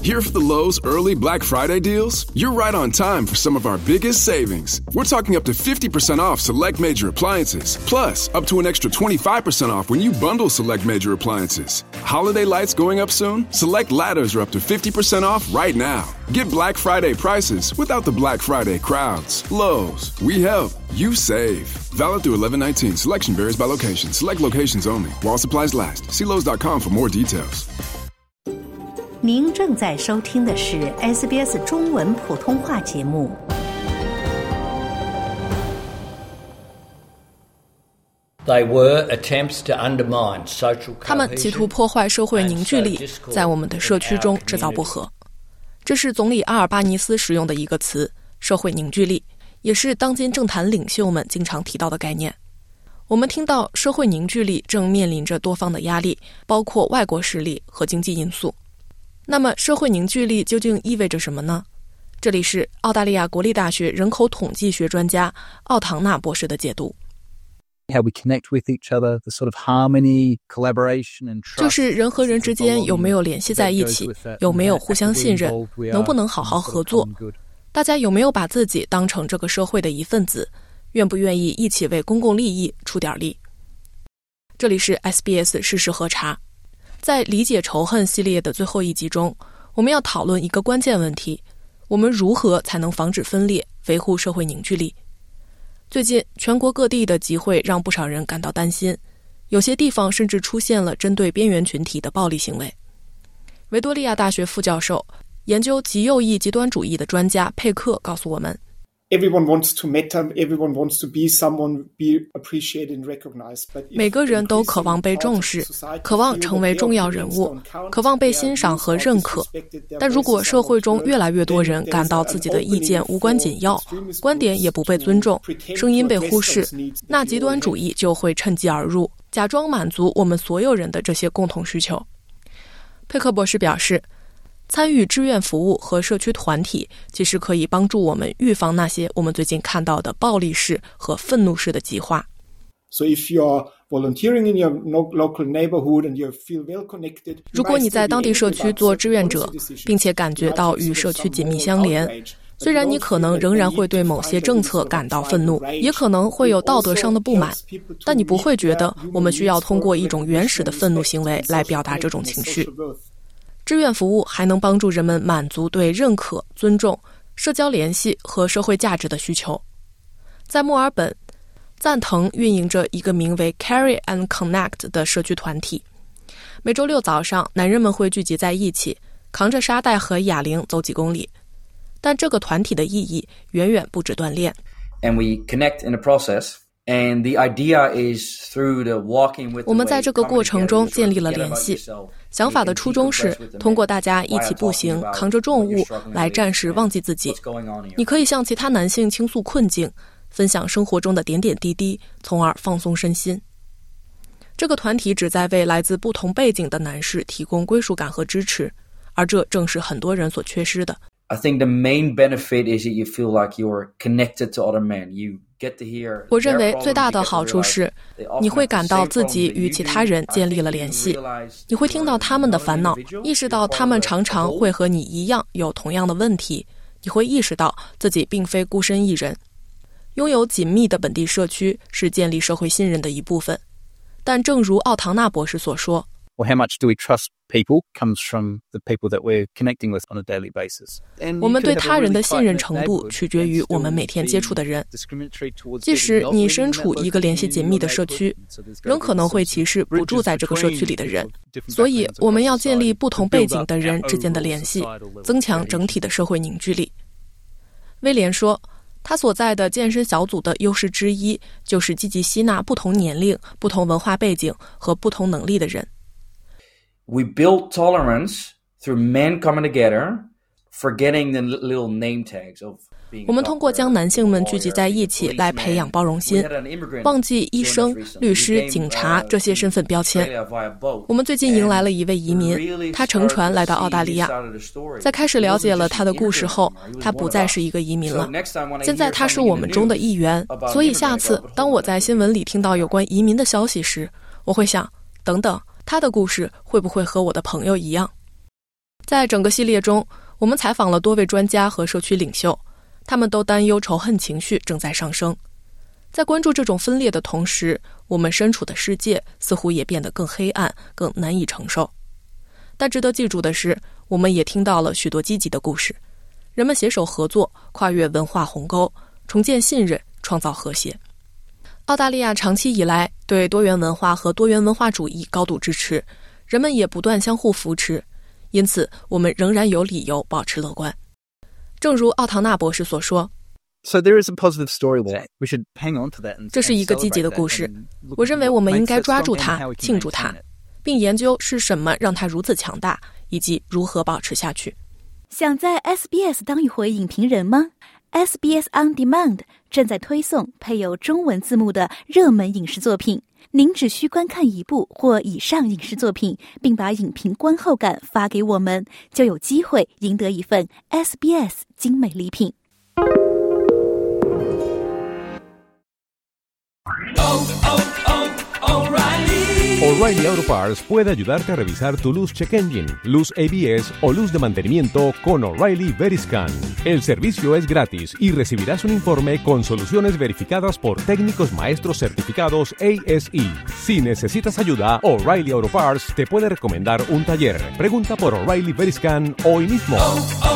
Here for the Lowe's early Black Friday deals? You're right on time for some of our biggest savings. We're talking up to 50% off select major appliances, plus up to an extra 25% off when you bundle select major appliances. Holiday lights going up soon? Select ladders are up to 50% off right now. Get Black Friday prices without the Black Friday crowds. Lowe's, we help, you save. Valid through 11/19. Selection varies by location. Select locations only. While supplies last. See Lowe's.com for more details. 您正在收听的是 SBS 中文普通话节目。 他们企图破坏社会凝聚力，在我们的社区中制造不和。这是总理阿尔巴尼斯使用的一个词，社会凝聚力，也是当今政坛领袖们经常提到的概念。我们听到社会凝聚力正面临着多方的压力，包括外国势力和经济因素。那么社会凝聚力究竟意味着什么呢？这里是澳大利亚国立大学人口统计学专家奥唐纳博士的解读。 How we connect with each other, the sort of harmony, collaboration and trust. 就是人和人之间有没有联系在一起，有没有互相信任，能不能好好合作，大家有没有把自己当成这个社会的一份子，愿不愿意一起为公共利益出点力。这里是 SBS 事实核查。在理解仇恨系列的最后一集中，我们要讨论一个关键问题：我们如何才能防止分裂，维护社会凝聚力？最近全国各地的集会让不少人感到担心，有些地方甚至出现了针对边缘群体的暴力行为。维多利亚大学副教授、研究极右翼极端主义的专家佩克告诉我们， Everyone wants to matter, everyone wants to be someone, be appreciated and recognized. 每个人都渴望被重视，渴望成为重要人物，渴望被欣赏和认可。但如果社会中越来越多人感到自己的意见无关紧要，观点也不被尊重，声音被忽视，那极端主义就会趁机而入，假装满足我们所有人的这些共同需求。佩克博士表示，参与志愿服务和社区团体其实可以帮助我们预防那些我们最近看到的暴力式和愤怒式的极化。 So if you're volunteering in your local neighborhood and you feel well connected, 如果你在当地社区做志愿者，并且感觉到与社区紧密相连，虽然你可能仍然会对某些政策感到愤怒，也可能会有道德上的不满，但你不会觉得我们需要通过一种原始的愤怒行为来表达这种情绪。志愿服务还能帮助人们满足对认可、尊重、社交联系和社会价值的需求。在墨尔本，赞腾运营着一个名为 Carry and Connect 的社区团体。每周六早上，男人们会聚集在一起，扛着沙袋和哑铃走几公里。但这个团体的意义远远不止锻炼。 And we connect in the process.And the idea is through the walking with 我们在这个过程中建立了联系。想法的初衷是通过大家一起步行，扛着重物来暂时忘记自己。你可以向其他男性倾诉困境，分享生活中的点点滴滴，从而放松身心。这个团体旨在为来自不同背景的男士提供归属感和支持，而这正是很多人所缺失的。 I think the main benefit is that you feel like you're connected to other men. You get to hear. 我认为最大的好处是，你会感到自己与其他人建立了联系，你会听到他们的烦恼，意识到他们常常会和你一样有同样的问题，你会意识到自己并非孤身一人。拥有紧密的本地社区是建立社会信任的一部分，但正如奥唐纳博士所说， Well, how much do we trust people comes from the people that we're connecting with on a daily basis. 我们对他人的信任程度取决于我们每天接触的人。即使你身处一个联系紧密的社区，仍可能会歧视不住在这个社区里的人。所以我们要建立不同背景的人之间的联系，增强整体的社会凝聚力。威廉说，他所在的健身小组的优势之一就是积极吸纳不同年龄、不同文化背景和不同能力的人。 We build tolerance through men coming together, forgetting the little name tags of being. 我们通过将男性们聚集在一起来培养包容心，忘记医生、律师、警察这些身份标签。我们最近迎来了一位移民，他乘船来到澳大利亚。在开始了解了他的故事后，他不再是一个移民了。现在他是我们中的一员，所以下次当我在新闻里听到有关移民的消息时，我会想，等等，他的故事会不会和我的朋友一样？ 在整个系列中，我们采访了多位专家和社区领袖，他们都担忧仇恨情绪正在上升。在关注这种分裂的同时，我们身处的世界似乎也变得更黑暗，更难以承受。但值得记住的是，我们也听到了许多积极的故事，人们携手合作，跨越文化鸿沟，重建信任，创造和谐。澳大利亚长期以来对多元文化和多元文化主义高度支持，人们也不断相互扶持，因此我们仍然有理由保持乐观。正如奥唐纳博士所说， So there is a positive story there. We should hang on to that and 这是一个积极的故事，我认为我们应该抓住它，庆祝它，并研究是什么让它如此强大，以及如何保持下去。 想在 SBS 当一回影评人吗？ SBS On Demand 正在推送配有中文字幕的热门影视作品，您只需观看一部或以上影视作品，并把影评观后感发给我们，就有机会赢得一份 SBS 精美礼品。 O'Reilly Auto Parts puede ayudarte a revisar tu luz check engine, luz ABS o luz de mantenimiento con O'Reilly Veriscan. El servicio es gratis y recibirás un informe con soluciones verificadas por técnicos maestros certificados ASE. Si necesitas ayuda, O'Reilly Auto Parts te puede recomendar un taller. Pregunta por O'Reilly Veriscan hoy mismo.